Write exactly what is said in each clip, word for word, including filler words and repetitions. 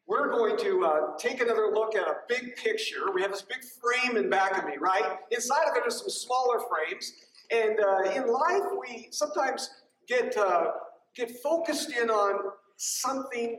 we're going to uh, take another look at a big picture. We have this big frame in back of me, right? Inside of it are some smaller frames. And uh, in life, we sometimes get, uh, get focused in on something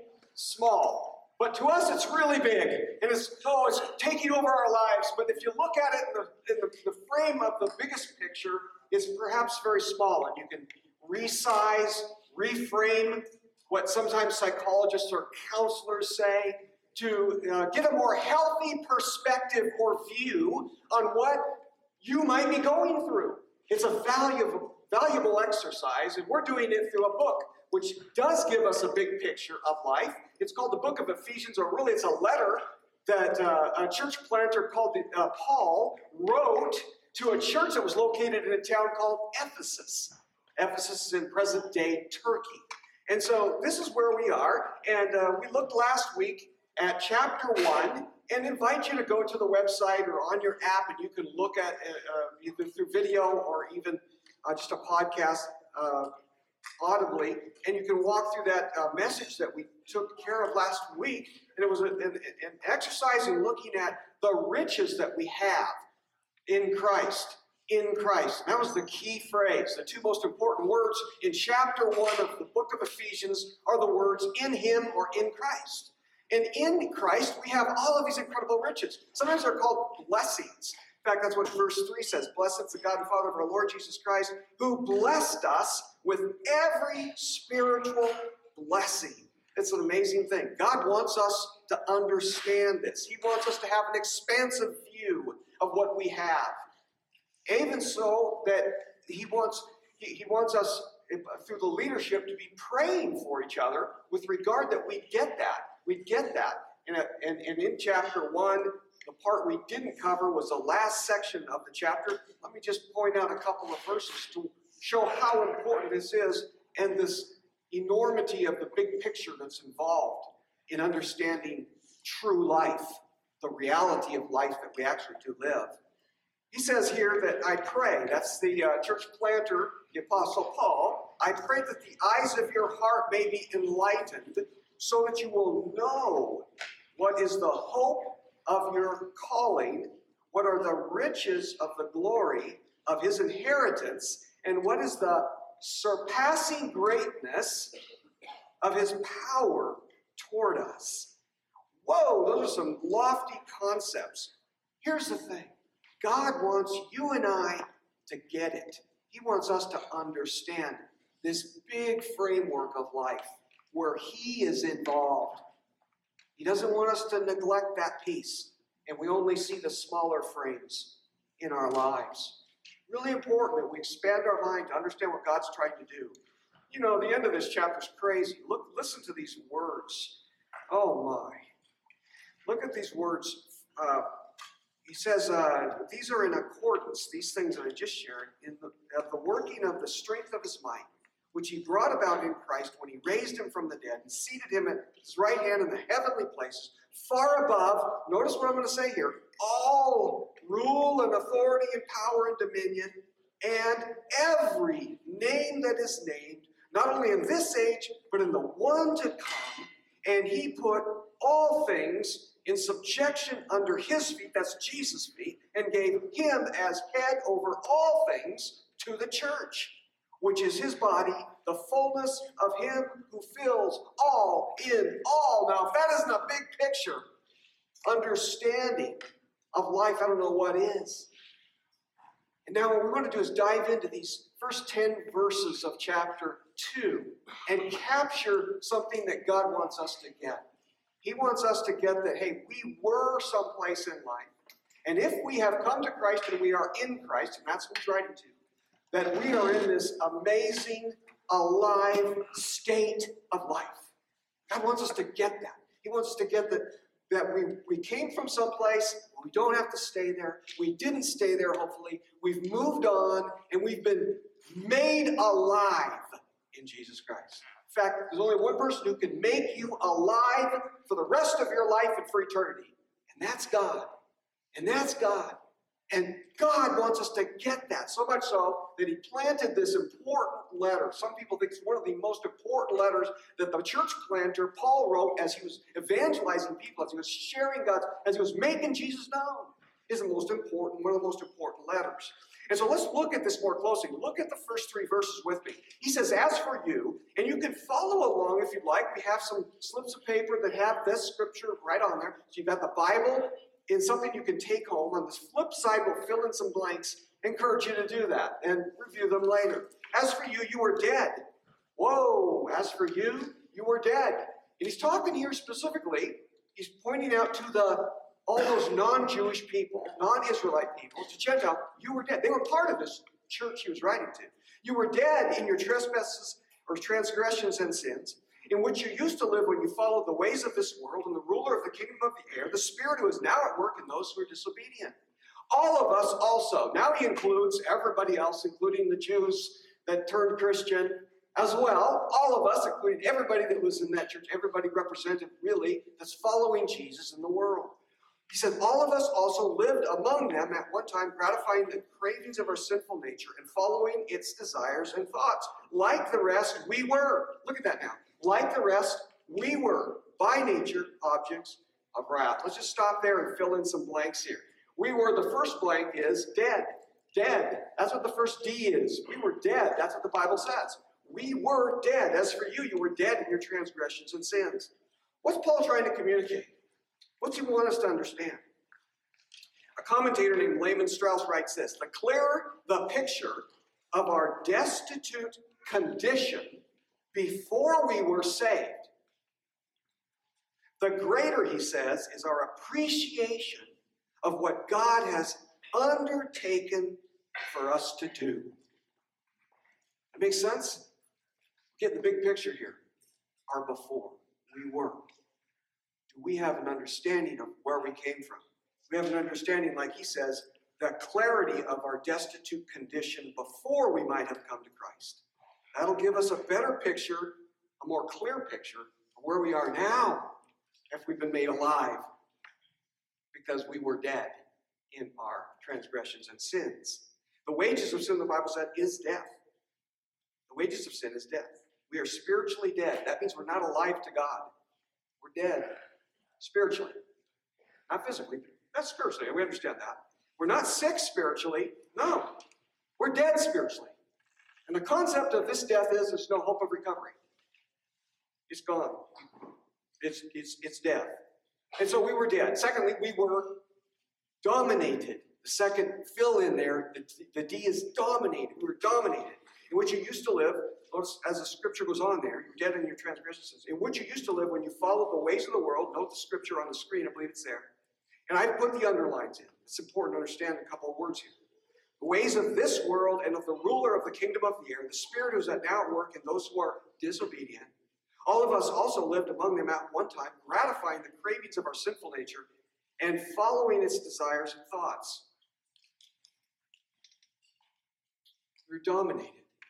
small. But to us, it's really big. And it's, oh, it's taking over our lives. But if you look at it in the, in the, the frame of the biggest picture, it's perhaps very small. And you can resize, reframe what sometimes psychologists or counselors say to uh, get a more healthy perspective or view on what you might be going through. It's a valuable, valuable exercise, and we're doing it through a book, which does give us a big picture of life. It's called the Book of Ephesians, or really it's a letter that uh, a church planter called uh, Paul wrote to a church that was located in a town called Ephesus. Ephesus is in present-day Turkey. And so this is where we are, and uh, we looked last week at chapter one, and invite you to go to the website or on your app, and you can look at uh, either through video or even uh, just a podcast uh, audibly, and you can walk through that uh, message that we took care of last week, and it was a, an, an exercise in looking at the riches that we have in Christ. In Christ. That was the key phrase. The two most important words in chapter one of the book of Ephesians are the words in Him or in Christ. And in Christ, we have all of these incredible riches. Sometimes they're called blessings. In fact, that's what verse three says. Blessed is the God and Father of our Lord Jesus Christ, who blessed us with every spiritual blessing. It's an amazing thing. God wants us to understand this. He wants us to have an expansive view of what we have. Even so that he wants he, he wants us through the leadership to be praying for each other with regard that we get that. We get that. And, and, and in chapter one, the part we didn't cover was the last section of the chapter. Let me just point out a couple of verses to show how important this is and this enormity of the big picture that's involved in understanding true life, the reality of life that we actually do live. He says here that I pray, that's the uh, church planter, the Apostle Paul, I pray that the eyes of your heart may be enlightened so that you will know what is the hope of your calling, what are the riches of the glory of his inheritance, and what is the surpassing greatness of his power toward us. Whoa, those are some lofty concepts. Here's the thing. God wants you and I to get it. He wants us to understand this big framework of life where He is involved. He doesn't want us to neglect that piece, and we only see the smaller frames in our lives. Really important that we expand our mind to understand what God's trying to do. You know, the end of this chapter is crazy. Look, listen to these words. Oh my. Look at these words. Uh, He says, uh, these are in accordance, these things that I just shared, in the, uh, the working of the strength of his might, which he brought about in Christ when he raised him from the dead and seated him at his right hand in the heavenly places, far above, notice what I'm going to say here, all rule and authority and power and dominion, and every name that is named, not only in this age, but in the one to come. And he put all things in subjection under his feet, that's Jesus' feet, and gave him as head over all things to the church, which is his body, the fullness of him who fills all in all. Now, if that isn't a big picture, understanding of life, I don't know what is. And now what we're going to do is dive into these first ten verses of chapter two and capture something that God wants us to get. He wants us to get that, hey, we were someplace in life. And if we have come to Christ and we are in Christ, and that's what he's writing to, that we are in this amazing, alive state of life. God wants us to get that. He wants us to get that, that we, we came from someplace, we don't have to stay there. We didn't stay there, hopefully. We've moved on, and we've been made alive in Jesus Christ. In fact, there's only one person who can make you alive for the rest of your life and for eternity. And that's God. And that's God. And God wants us to get that. So much so that he planted this important letter. Some people think it's one of the most important letters that the church planter Paul wrote as he was evangelizing people, as he was sharing God, as he was making Jesus known. Is the most important, one of the most important letters. And so let's look at this more closely. Look at the first three verses with me. He says, as for you, and you can follow along if you'd like. We have some slips of paper that have this scripture right on there. So you've got the Bible in something you can take home. On this flip side, we'll fill in some blanks. I encourage you to do that and review them later. As for you, you were dead. Whoa, as for you, you were dead. And he's talking here specifically, he's pointing out to the all those non-Jewish people, non-Israelite people, to Gentile, you were dead. They were part of this church he was writing to. You were dead in your trespasses or transgressions and sins, in which you used to live when you followed the ways of this world and the ruler of the kingdom of the air, the spirit who is now at work in those who are disobedient. All of us also. Now he includes everybody else, including the Jews that turned Christian as well. All of us, including everybody that was in that church, everybody represented really that's following Jesus in the world. He said, all of us also lived among them at one time, gratifying the cravings of our sinful nature and following its desires and thoughts. Like the rest, we were. Look at that now. Like the rest, we were, by nature, objects of wrath. Let's just stop there and fill in some blanks here. We were, the first blank is dead. Dead. That's what the first D is. We were dead. That's what the Bible says. We were dead. As for you, you were dead in your transgressions and sins. What's Paul trying to communicate? What's he want us to understand? A commentator named Lehman Strauss writes this: the clearer the picture of our destitute condition before we were saved, the greater, he says, is our appreciation of what God has undertaken for us to do. That makes sense? Get the big picture here. Our before. We were. We have an understanding of where we came from. We have an understanding, like he says, the clarity of our destitute condition before we might have come to Christ. That'll give us a better picture, a more clear picture of where we are now if we've been made alive, because we were dead in our transgressions and sins. The wages of sin, the Bible said, is death. The wages of sin is death. We are spiritually dead. That means we're not alive to God. We're dead. Spiritually. Not physically. That's spiritually. We understand that. We're not sick spiritually. No. We're dead spiritually. And the concept of this death is there's no hope of recovery. It's gone. It's, it's, it's death. And so we were dead. Secondly, we were dominated. The second fill in there, the, the D is dominated. We were dominated. In which you used to live, as the scripture goes on there, you're dead in your transgressions, in which you used to live when you followed the ways of the world. Note the scripture on the screen, I believe it's there. And I put the underlines in. It's important to understand a couple of words here. The ways of this world and of the ruler of the kingdom of the air, the spirit who is at now at work in those who are disobedient. All of us also lived among them at one time, gratifying the cravings of our sinful nature and following its desires and thoughts. We were dominated.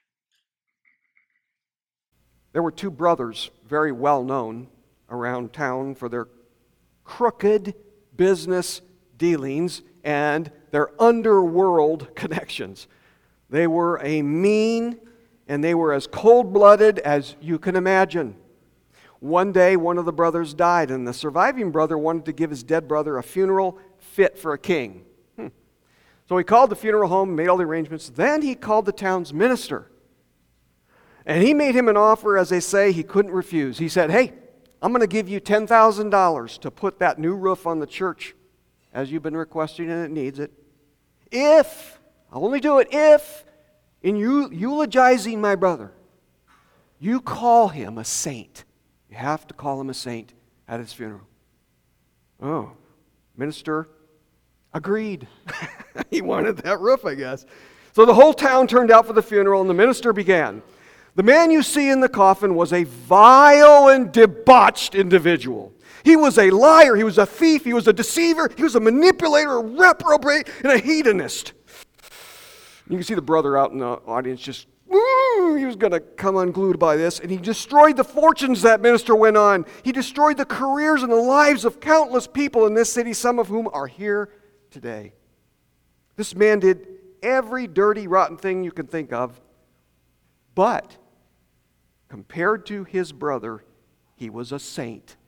There were two brothers, very well known around town for their crooked business dealings and their underworld connections. They were a mean and they were as cold-blooded as you can imagine. One day, one of the brothers died, and the surviving brother wanted to give his dead brother a funeral fit for a king. Hmm. So he called the funeral home, made all the arrangements. Then he called the town's minister. And he made him an offer, as they say, he couldn't refuse. He said, hey, I'm going to give you ten thousand dollars to put that new roof on the church, as you've been requesting and it needs it. If, I'll only do it if, in eu- eulogizing my brother, you call him a saint. You have to call him a saint at his funeral. Oh, minister agreed. He wanted that roof, I guess. So the whole town turned out for the funeral, and the minister began. The man you see in the coffin was a vile and debauched individual. He was a liar, he was a thief, he was a deceiver, he was a manipulator, a reprobate, and a hedonist. You can see the brother out in the audience just, woo, he was going to come unglued by this, and he destroyed the fortunes that minister went on. He destroyed the careers and the lives of countless people in this city, some of whom are here today. This man did every dirty, rotten thing you can think of. But compared to his brother, he was a saint.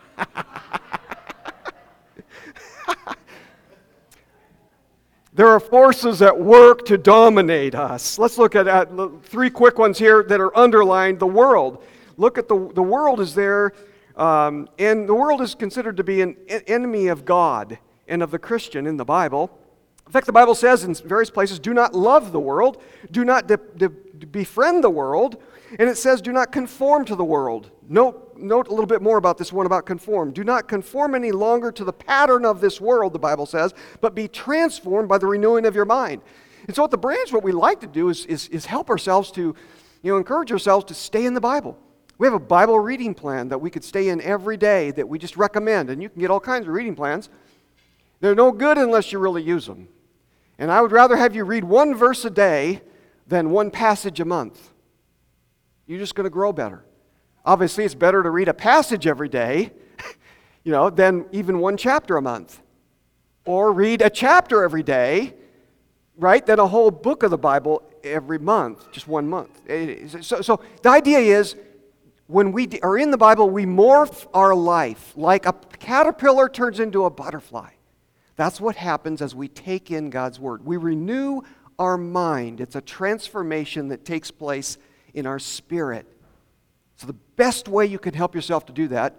There are forces at work to dominate us. Let's look at, at three quick ones here that are underlined. The world. Look at the, the world is there, um, and the world is considered to be an enemy of God and of the Christian in the Bible. In fact, the Bible says in various places, do not love the world, do not de- de- befriend the world, and it says do not conform to the world. Note, note a little bit more about this one about conform. Do not conform any longer to the pattern of this world, the Bible says, but be transformed by the renewing of your mind. And so at the branch, what we like to do is, is, is help ourselves to, you know, encourage ourselves to stay in the Bible. We have a Bible reading plan that we could stay in every day that we just recommend, and you can get all kinds of reading plans. They're no good unless you really use them. And I would rather have you read one verse a day than one passage a month. You're just going to grow better. Obviously, it's better to read a passage every day, you know, than even one chapter a month. Or read a chapter every day, right, than a whole book of the Bible every month, just one month. So, so the idea is, when we are in the Bible, we morph our life like a caterpillar turns into a butterfly. That's what happens as we take in God's Word. We renew our mind. It's a transformation that takes place in our spirit. So the best way you can help yourself to do that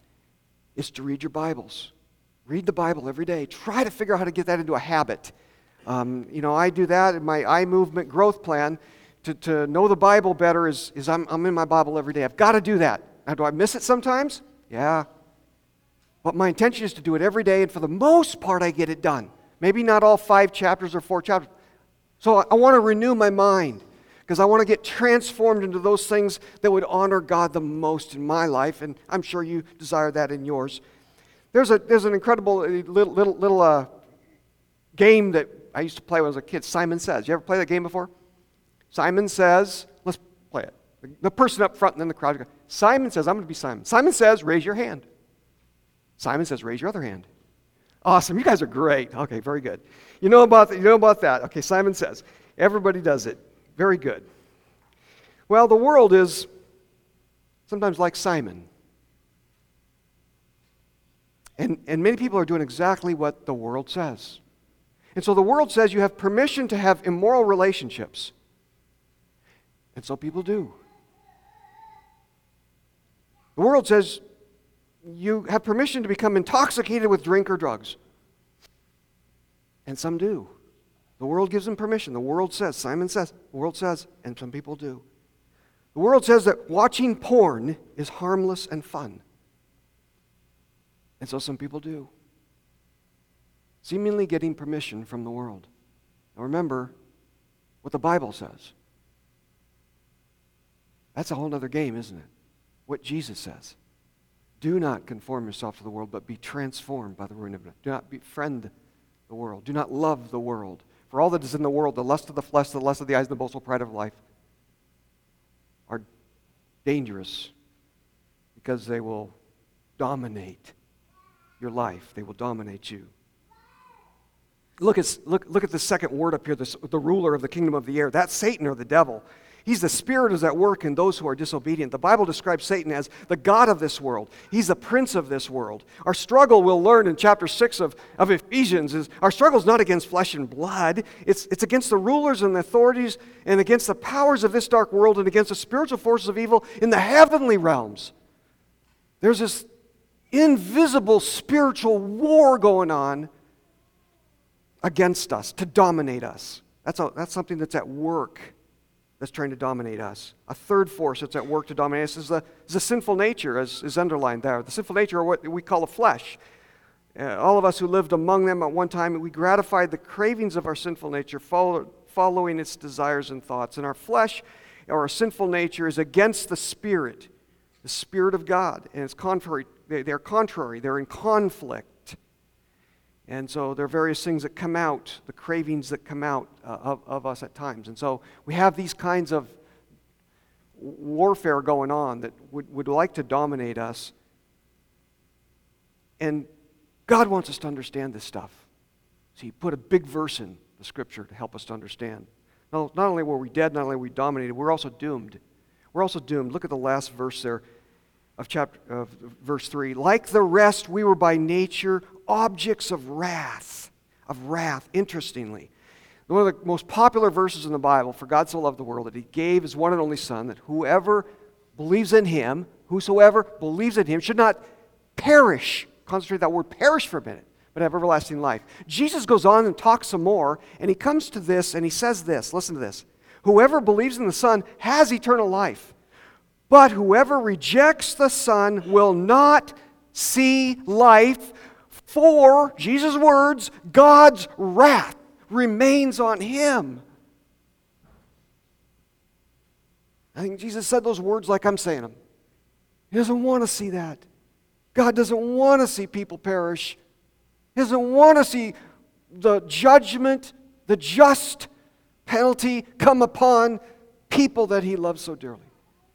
is to read your Bibles. Read the Bible every day. Try to figure out how to get that into a habit. Um, you know, I do that in my eye movement growth plan. To, to know the Bible better is, is I'm, I'm in my Bible every day. I've got to do that. Now, do I miss it sometimes? Yeah. But my intention is to do it every day, and for the most part, I get it done. Maybe not all five chapters or four chapters. So I, I want to renew my mind, because I want to get transformed into those things that would honor God the most in my life, and I'm sure you desire that in yours. There's a there's an incredible little little, little uh, game that I used to play when I was a kid. Simon Says. You ever play that game before? Simon Says. Let's play it. The person up front and then the crowd goes, Simon Says. I'm going to be Simon. Simon Says, raise your hand. Simon Says, raise your other hand. Awesome. You guys are great. Okay, very good. You know about that. You know about that. Okay, Simon Says. Everybody does it. Very good. Well, the world is sometimes like Simon. And, and many people are doing exactly what the world says. And so the world says you have permission to have immoral relationships. And so people do. The world says you have permission to become intoxicated with drink or drugs. And some do. The world gives them permission. The world says, Simon says, the world says, and some people do. The world says that watching porn is harmless and fun. And so some people do. Seemingly getting permission from the world. Now remember what the Bible says. That's a whole other game, isn't it? What Jesus says. Do not conform yourself to the world, but be transformed by the ruin of it. Do not befriend the world. Do not love the world. For all that is in the world, the lust of the flesh, the lust of the eyes, and the boastful pride of life, are dangerous because they will dominate your life. They will dominate you. Look at, look, look at the second word up here, this, the ruler of the kingdom of the air. That's Satan or the devil. He's the spirit is at work in those who are disobedient. The Bible describes Satan as the god of this world. He's the prince of this world. Our struggle, we'll learn in chapter six of, of Ephesians, is our struggle is not against flesh and blood. It's, it's against the rulers and the authorities and against the powers of this dark world and against the spiritual forces of evil in the heavenly realms. There's this invisible spiritual war going on against us, to dominate us. That's, a, that's something that's at work, that's trying to dominate us. A third force that's at work to dominate us is the, is the sinful nature, as is underlined there. The sinful nature, or what we call the flesh. Uh, all of us who lived among them at one time, we gratified the cravings of our sinful nature, follow, following its desires and thoughts. And our flesh, or our sinful nature, is against the Spirit, the Spirit of God. And it's contrary. They, they're contrary. They're in conflict. And so there are various things that come out, the cravings that come out uh, of, of us at times. And so we have these kinds of warfare going on that would, would like to dominate us. And God wants us to understand this stuff. So he put a big verse in the Scripture to help us to understand. No, not only were we dead, not only were we dominated, we're also doomed. We're also doomed. Look at the last verse there of chapter of verse three. Like the rest, we were by nature objects of wrath. Of wrath, interestingly. One of the most popular verses in the Bible, for God so loved the world that he gave his one and only Son, that whoever believes in him, whosoever believes in him, should not perish. Concentrate that word perish for a minute, but have everlasting life. Jesus goes on and talks some more, and he comes to this, and he says this, listen to this. Whoever believes in the Son has eternal life, but whoever rejects the Son will not see life, for, Jesus' words, God's wrath remains on him. I think Jesus said those words like I'm saying them. He doesn't want to see that. God doesn't want to see people perish. He doesn't want to see the judgment, the just penalty come upon people that he loves so dearly.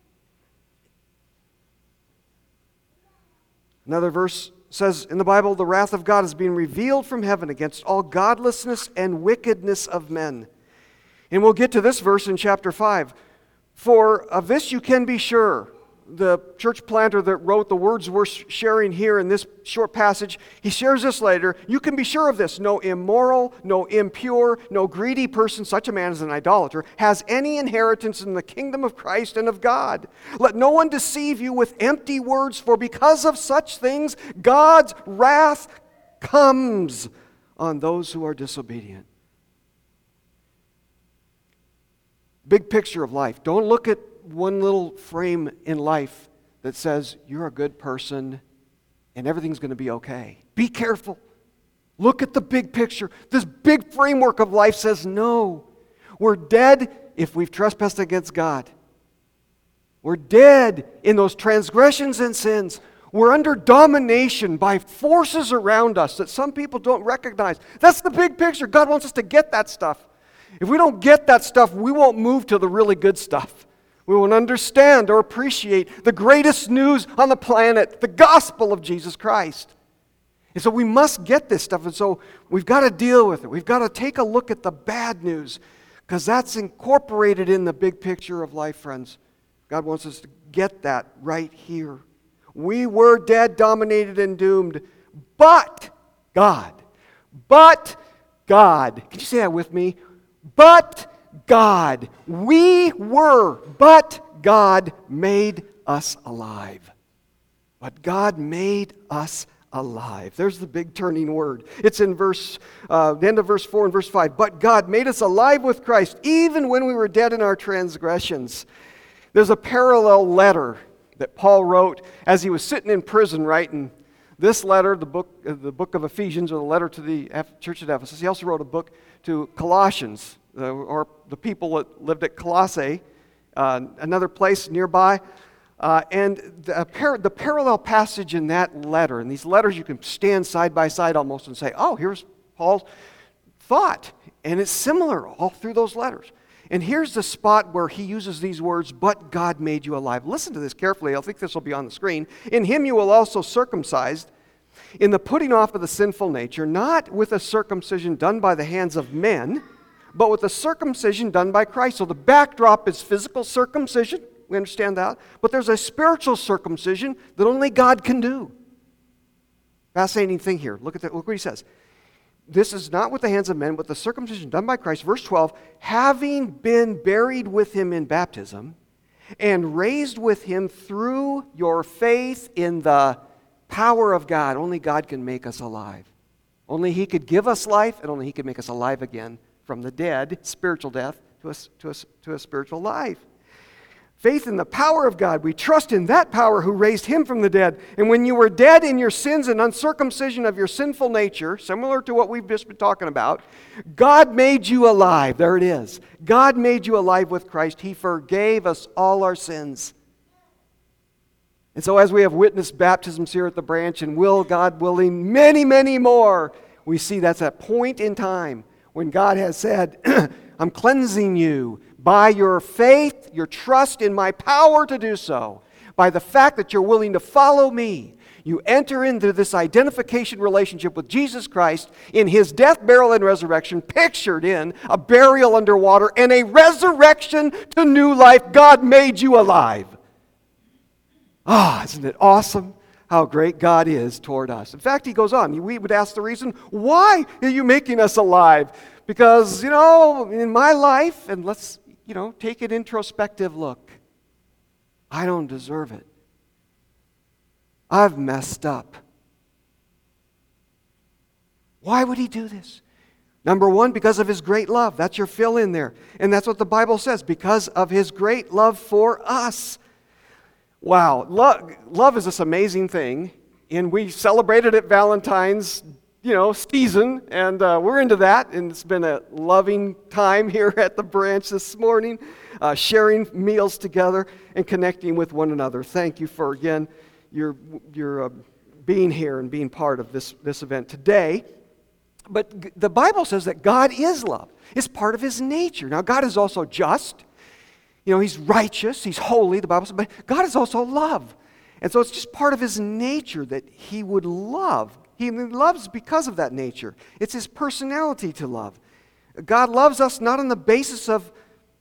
Another verse says in the Bible, the wrath of God is being revealed from heaven against all godlessness and wickedness of men. And we'll get to this verse in chapter five. For of this you can be sure. The church planter that wrote the words we're sharing here in this short passage, he shares this later. You can be sure of this. No immoral, no impure, no greedy person, such a man as an idolater, has any inheritance in the kingdom of Christ and of God. Let no one deceive you with empty words, for because of such things, God's wrath comes on those who are disobedient. Big picture of life. Don't look at one little frame in life that says you're a good person and everything's going to be okay. Be careful. Look at the big picture. This big framework of life says no. We're dead if we've trespassed against God. We're dead in those transgressions and sins. We're under domination by forces around us that some people don't recognize. That's the big picture. God wants us to get that stuff. If we don't get that stuff, we won't move to the really good stuff. We won't understand or appreciate the greatest news on the planet, the gospel of Jesus Christ. And so we must get this stuff, and so we've got to deal with it. We've got to take a look at the bad news, because that's incorporated in the big picture of life, friends. God wants us to get that right here. We were dead, dominated, and doomed, but God, but God, can you say that with me? But God, we were, but God made us alive. But God made us alive. There's the big turning word. It's in verse, uh, the end of verse four and verse five. But God made us alive with Christ, even when we were dead in our transgressions. There's a parallel letter that Paul wrote as he was sitting in prison writing this letter, the book, uh, the book of Ephesians, or the letter to the Eph- church at Ephesus. He also wrote a book to Colossians, uh, or the people that lived at Colossae, uh, another place nearby. Uh, and the, par- the parallel passage in that letter, and these letters you can stand side by side almost and say, oh, here's Paul's thought. And it's similar all through those letters. And here's the spot where he uses these words, but God made you alive. Listen to this carefully. I think this will be on the screen. In him you will also circumcised in the putting off of the sinful nature, not with a circumcision done by the hands of men, but with a circumcision done by Christ. So the backdrop is physical circumcision. We understand that. But there's a spiritual circumcision that only God can do. Fascinating thing here. Look at that. Look what he says. This is not with the hands of men, but the circumcision done by Christ. Verse twelve, having been buried with him in baptism and raised with him through your faith in the power of God. Only God can make us alive. Only he could give us life, and only he could make us alive again from the dead, spiritual death, to a, to a, to a spiritual life. Faith in the power of God. We trust in that power who raised him from the dead. And when you were dead in your sins and uncircumcision of your sinful nature, similar to what we've just been talking about, God made you alive. There it is. God made you alive with Christ. He forgave us all our sins. And so as we have witnessed baptisms here at the branch, and will, God willing, many, many more, we see that's a point in time when God has said, I'm cleansing you by your faith, your trust in my power to do so, by the fact that you're willing to follow me. You enter into this identification relationship with Jesus Christ in his death, burial, and resurrection, pictured in a burial underwater and a resurrection to new life. God made you alive. Ah, isn't it awesome how great God is toward us? In fact, he goes on. We would ask the reason, why are you making us alive? Because, you know, in my life, and let's, you know, take an introspective look. I don't deserve it. I've messed up. Why would he do this? Number one, because of his great love. That's your fill in there. And that's what the Bible says, because of his great love for us. Wow, love, love is this amazing thing. And we celebrated at Valentine's, you know, season, and uh, we're into that. And it's been a loving time here at the branch this morning, uh, sharing meals together and connecting with one another. Thank you for, again, your, your uh, being here and being part of this, this event today. But g- the Bible says that God is love. It's part of his nature. Now, God is also just. You know, he's righteous, he's holy, the Bible says, but God is also love. And so it's just part of his nature that he would love. He loves because of that nature. It's his personality to love. God loves us not on the basis of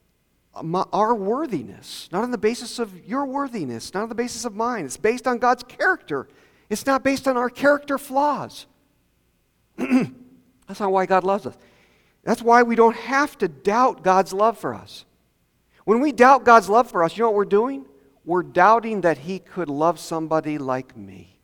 our worthiness, not on the basis of your worthiness, not on the basis of mine. It's based on God's character. It's not based on our character flaws. That's not why God loves us. That's why we don't have to doubt God's love for us. When we doubt God's love for us, you know what we're doing? We're doubting that he could love somebody like me.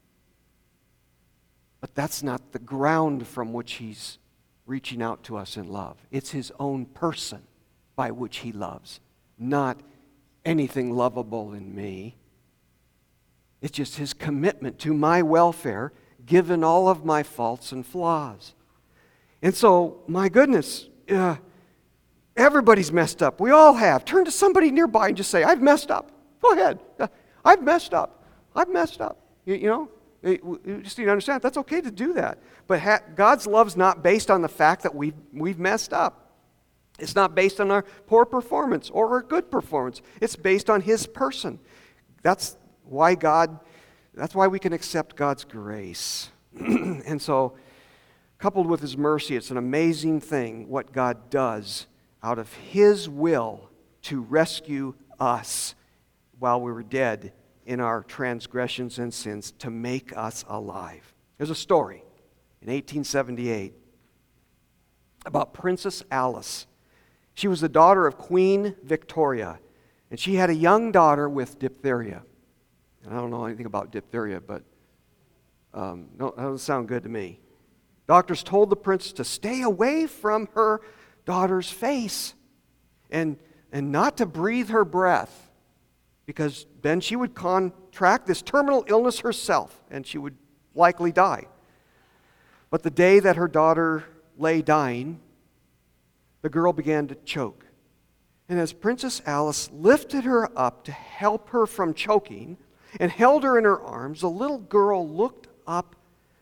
But that's not the ground from which he's reaching out to us in love. It's his own person by which he loves, not anything lovable in me. It's just his commitment to my welfare, given all of my faults and flaws. And so, my goodness, uh, everybody's messed up. We all have. Turn to somebody nearby and just say, I've messed up. Go ahead. I've messed up. I've messed up. You, you know, you just need to understand, that's okay to do that. But ha- God's love's not based on the fact that we've, we've messed up. It's not based on our poor performance or our good performance. It's based on his person. That's why God, that's why we can accept God's grace. And so, coupled with his mercy, it's an amazing thing what God does out of his will to rescue us while we were dead in our transgressions and sins, to make us alive. There's a story in eighteen seventy-eight about Princess Alice. She was the daughter of Queen Victoria, and she had a young daughter with diphtheria. And I don't know anything about diphtheria, but um, no, that doesn't sound good to me. Doctors told the princess to stay away from her daughter's face and, and not to breathe her breath, because then she would contract this terminal illness herself and she would likely die. But the day that her daughter lay dying, the girl began to choke. And as Princess Alice lifted her up to help her from choking and held her in her arms, the little girl looked up,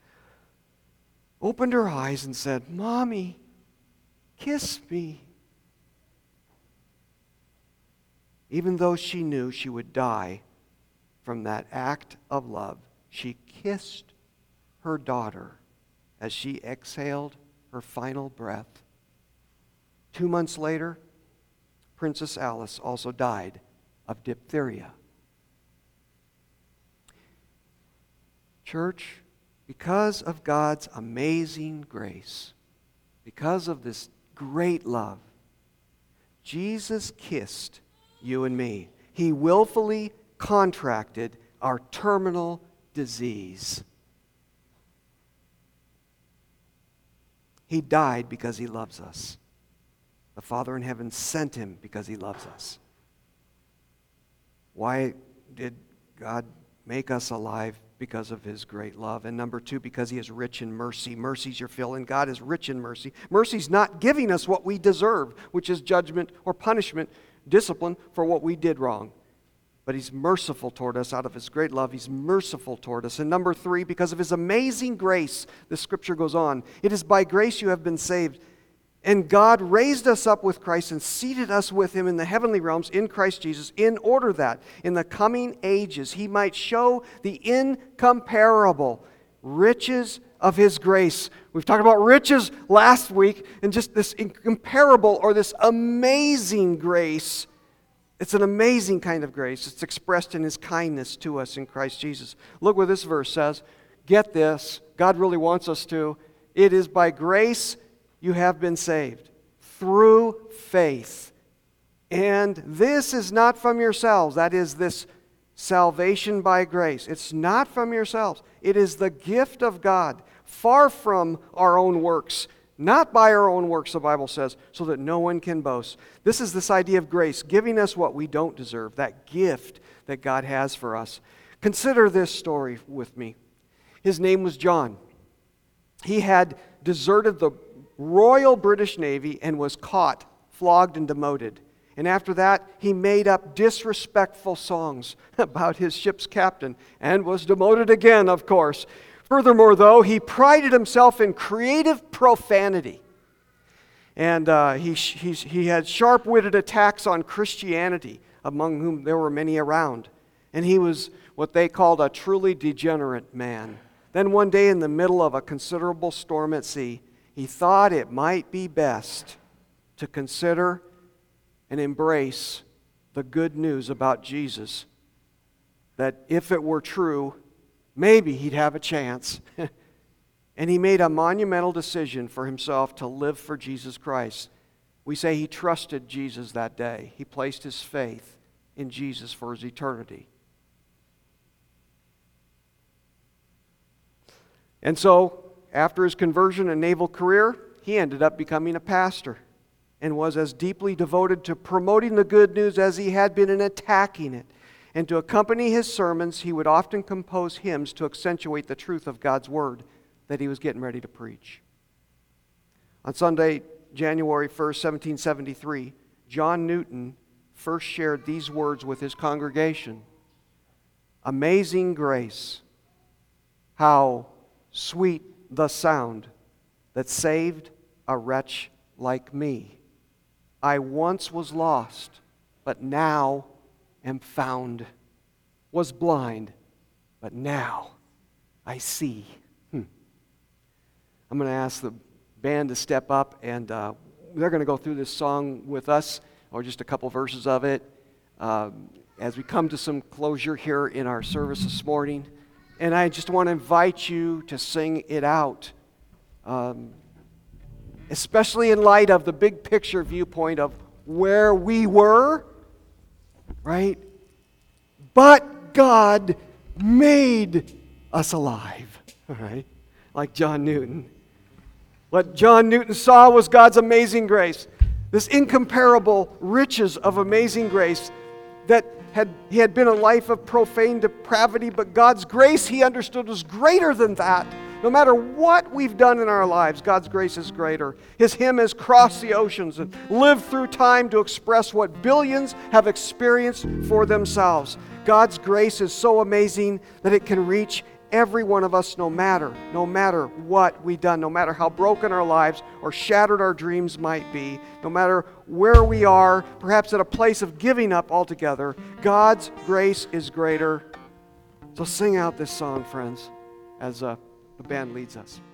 opened her eyes and said, "Mommy, kiss me." Even though she knew she would die from that act of love, she kissed her daughter as she exhaled her final breath. Two months later, Princess Alice also died of diphtheria. Church, because of God's amazing grace, because of this great love, Jesus kissed you and me. He willfully contracted our terminal disease. He died because he loves us. The Father in heaven sent him because he loves us. Why did God make us alive? Because of his great love. And number two, because he is rich in mercy. Mercy's your fill, and God is rich in mercy. Mercy's not giving us what we deserve, which is judgment or punishment, discipline for what we did wrong. But he's merciful toward us out of his great love. He's merciful toward us. And number three, because of his amazing grace, the scripture goes on, it is by grace you have been saved And God raised us up with Christ and seated us with him in the heavenly realms in Christ Jesus, in order that in the coming ages he might show the incomparable riches of his grace. We've talked about riches last week, and just this incomparable or this amazing grace. It's an amazing kind of grace. It's expressed in his kindness to us in Christ Jesus. Look what this verse says. Get this. God really wants us to. It is by grace you have been saved, through faith. And this is not from yourselves. That is, this salvation by grace. It's not from yourselves. It is the gift of God, far from our own works. Not by our own works, the Bible says, so that no one can boast. This is this idea of grace, giving us what we don't deserve, that gift that God has for us. Consider this story with me. His name was John. He had deserted the Royal British Navy and was caught, flogged, and demoted. And after that, he made up disrespectful songs about his ship's captain and was demoted again, of course. Furthermore, though, he prided himself in creative profanity. And uh, he, he, he had sharp-witted attacks on Christianity, among whom there were many around. And he was what they called a truly degenerate man. Then one day, in the middle of a considerable storm at sea, he thought it might be best to consider and embrace the good news about Jesus, that if it were true, maybe he'd have a chance. And he made a monumental decision for himself to live for Jesus Christ. We say he trusted Jesus that day. He placed his faith in Jesus for his eternity. And so, after his conversion and naval career, he ended up becoming a pastor and was as deeply devoted to promoting the good news as he had been in attacking it. And to accompany his sermons, he would often compose hymns to accentuate the truth of God's word that he was getting ready to preach. On Sunday, January first, seventeen seventy-three, John Newton first shared these words with his congregation. Amazing grace, how sweet the sound that saved a wretch like me. I once was lost, but now am found. Was blind, but now I see. Hmm. I'm going to ask the band to step up, and uh, they're going to go through this song with us, or just a couple verses of it, um, as we come to some closure here in our service this morning. And I just want to invite you to sing it out, um, especially in light of the big picture viewpoint of where we were, right? But God made us alive, all right? Like John Newton. What John Newton saw was God's amazing grace, this incomparable riches of amazing grace that had he had been a life of profane depravity, but God's grace, he understood, was greater than that. No matter what we've done in our lives, God's grace is greater. His hymn has crossed the oceans and lived through time to express what billions have experienced for themselves. God's grace is so amazing that it can reach every one of us, no matter, no matter what we've done, no matter how broken our lives or shattered our dreams might be, no matter where we are, perhaps at a place of giving up altogether, God's grace is greater. So sing out this song, friends, as uh, the band leads us.